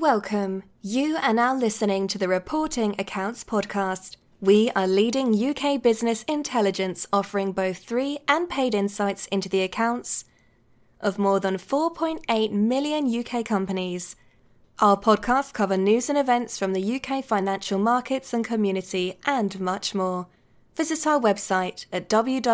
Welcome. You are now listening to the Reporting Accounts podcast. We are leading UK business intelligence, offering both free and paid insights into the accounts of more than 4.8 million UK companies. Our podcasts cover news and events from the UK financial markets and community, and much more. Visit our website at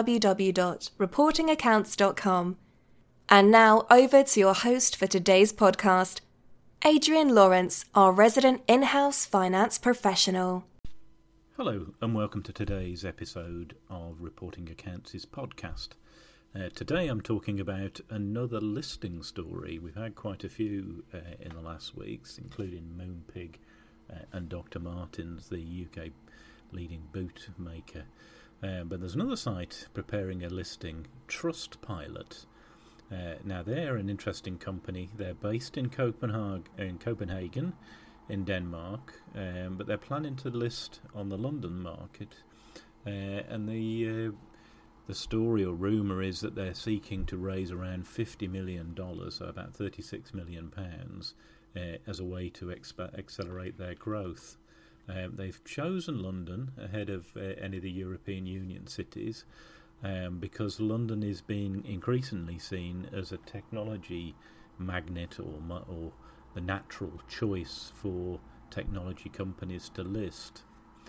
www.reportingaccounts.com. And now over to your host for today's podcast, Adrian Lawrence, our resident in-house finance professional. Hello and welcome to today's episode of Reporting Accounts' podcast. Today I'm talking about another listing story. We've had quite a few in the last weeks, including Moonpig and Dr. Martens, the UK leading boot maker. But there's another site preparing a listing, Trustpilot. Now they're an interesting company. They're based in Copenhagen, in Denmark, but they're planning to list on the London market. And the story or rumour is that they're seeking to raise around $50 million, so about £36 million, as a way to accelerate their growth. They've chosen London ahead of any of the European Union cities. Because London is being increasingly seen as a technology magnet or the natural choice for technology companies to list.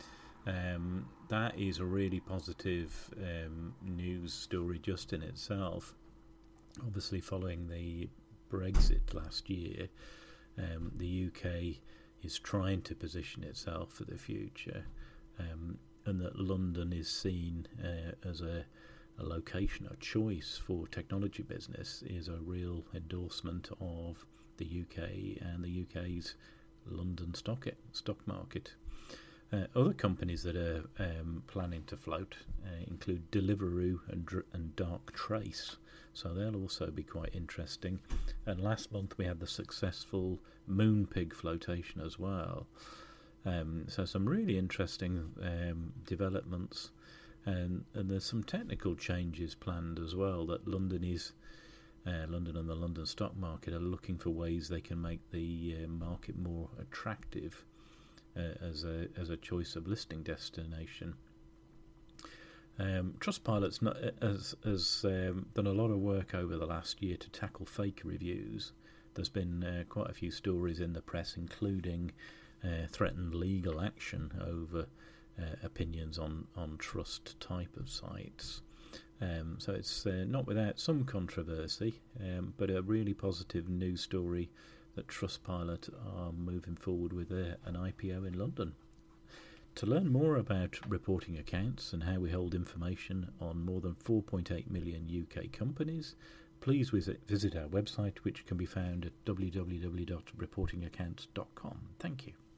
That is a really positive news story just in itself. Obviously, following the Brexit last year, the UK is trying to position itself for the future. And that London is seen as a location, a choice for technology business, is a real endorsement of the UK and the UK's London stock market. Other companies that are planning to float include Deliveroo and Darktrace, so they'll also be quite interesting. And last month we had the successful Moonpig flotation as well. So some really interesting developments, and there's some technical changes planned as well. That London and the London stock market are looking for ways they can make the market more attractive as a choice of listing destination. Trustpilot's has done a lot of work over the last year to tackle fake reviews. There's been quite a few stories in the press, including threatened legal action over opinions on trust type of sites. So it's not without some controversy, but a really positive news story that Trustpilot are moving forward with an IPO in London. To learn more about reporting accounts and how we hold information on more than 4.8 million UK companies, please visit our website, which can be found at www.reportingaccounts.com. Thank you.